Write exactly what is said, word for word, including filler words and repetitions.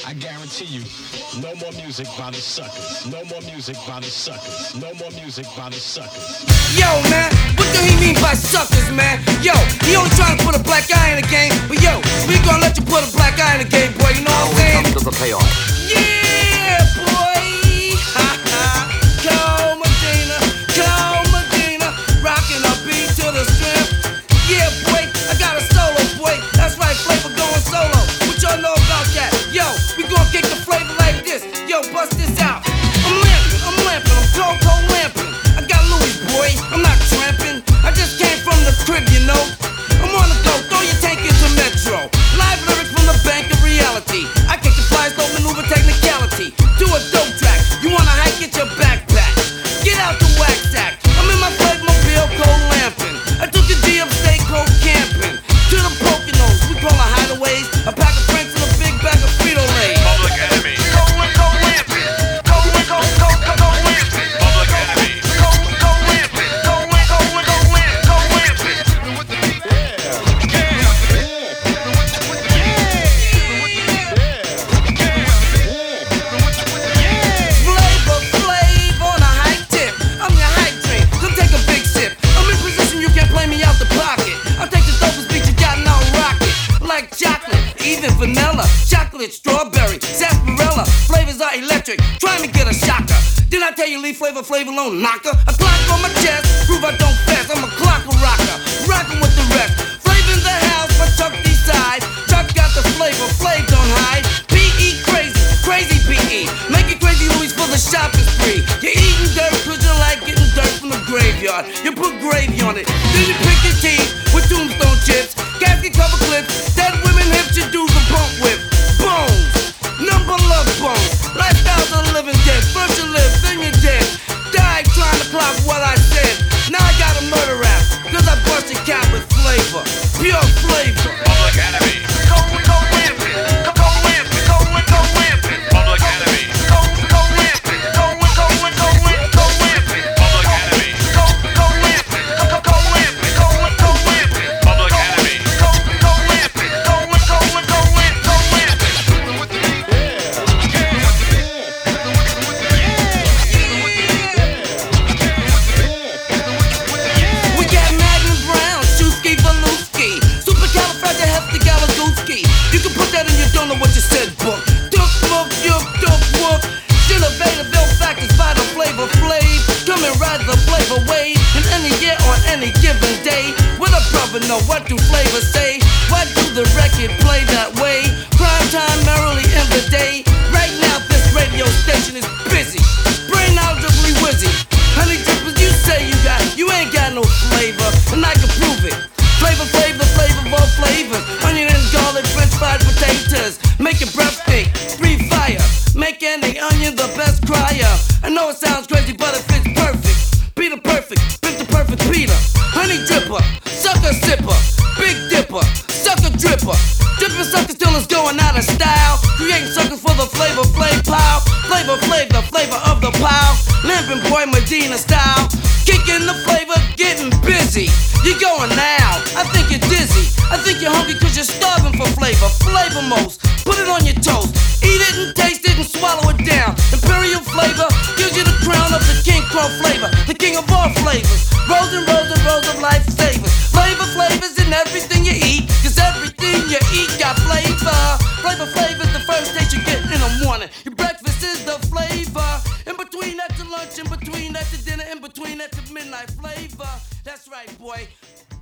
I guarantee you, no more music by the suckers. No more music by the suckers. No more music by the suckers. Yo, man, what do he mean by suckers, man? Yo, he only trying to put a black eye in the game, but yo, we gonna let you put a black eye in the game, boy. You know what I'm saying? Now we come to the payoff. Yeah, boy. Ha ha. Call Medina, call Medina, rocking a beat to the strip. Yeah, boy, I got a solo, boy. That's right, Flavor going solo. What y'all know about that? Yo, we gonna kick the flavor like this. Yo, bust this out. I'm lamping, I'm lamping, I'm cold, cold lamping. I got Louis, boy, I'm not tramping. I just came from the crib, you know. I'm on the go, throw your tank into Metro. Live lyrics from the bank of reality. I kick the fly slow maneuver technicality. Do a dope track, you wanna hike, get your backpack. Get out the wax sack. I'm in my Flavmobile, cold lamping. I took the D upstate, cold camping. To the Poconos, we call it hideaways. A pack of Franks and a big bag of Frito-Lay. Public Enemy. Cold, cold lamping. Cold, cold, cold, cold, cold lamping. Public Enemy. Cold, cold lamping. Cold, cold, cold lamping. Cold lamping. Flavor, flavor on a high tip. I'm your hype train. Come take a big sip. I'm in position, you can't play me out the pocket. I'll take the dopest beat you got and I'll rock it. Like chocolate, even vanilla, chocolate, strawberry, sarsaparilla. Flavors are electric. Try me get a shocker. Did I tell you leave flavor, flavor alone, knocker? A clock on my chest, prove I don't fast. I'm a clock rocker, rockin' with the rest. Flavor in the house, but Chuck decide. Chuck got the flavor, Flav don't hide. P E crazy, crazy P E. Make it crazy, Louis, for the shopping spree. You're eating dirt cause you like getting dirt from the graveyard. You put gravy on it, then you pick your teeth with tombstone chips. Casket cover clips, dead women hips you do the bump with. Bones, number love bones. Lifestyles of the living dead. First you live, then you're dead. Died trying to clock what I said. Now I got a murder rap, cause I bust your cap with flavor. Pure flavor. Public Enemy. Cold, cold lamping. Cold lamping. Cold, cold lamping. Public Enemy. Cold, cold lamping. Cold, cold, cold, cold lamping. Public Enemy. Cold, cold lamping. Cold, cold lamping. Cold, cold lamping. Public Enemy. Cold, cold lamping. Cold, cold, cold, cold lamping. We got Magnum Brown, Shusky Valuski, Supercalifragilisticexpialidocious. You can put that in your don't know what you said book. Duck book, yuck, duck book. Still available factors by the flavor Flav. Come and ride the flavor wave in any year on any given day. What a brother know, what do flavors say? Why do the record play that way? Prime time merrily in the day. Right now this radio station is busy, brain knowledgeably wizzy. Honey drippers, you say you got, you ain't got no flavor, and I can prove it. Flavor, flavor, flavor of all flavors. Onion and garlic, french fried potatoes. Make your breath stink, breathe fire. Make any onion the best crier. I know it sounds crazy, but it fits perfect. Peter perfect, pick the perfect Peter. Honey dripper, sucker sipper, big dipper, sucker dripper. Dripping sucker still is going out of style. Creating suckers for the flavor, Flav pile. Flavor, flavor, the flavor of the pile. Lamping boy Medina style. Kicking the flavor, getting busy. You're going now, I think you're dizzy. I think you're hungry cause you're starving for flavor. Flavor most, put it on your toast. Eat it and taste it and swallow it down. Imperial flavor gives you the crown of the King Crow flavor. The king of all flavors. Rows and rows and rows of lifesavers. Flavor flavors in everything you eat. Cause everything you eat got flavor. Flavor flavor's the first taste you get in the morning. Your breakfast is the flavor. In between that to lunch, in between that to dinner, in between that to midnight flavor. That's right, boy.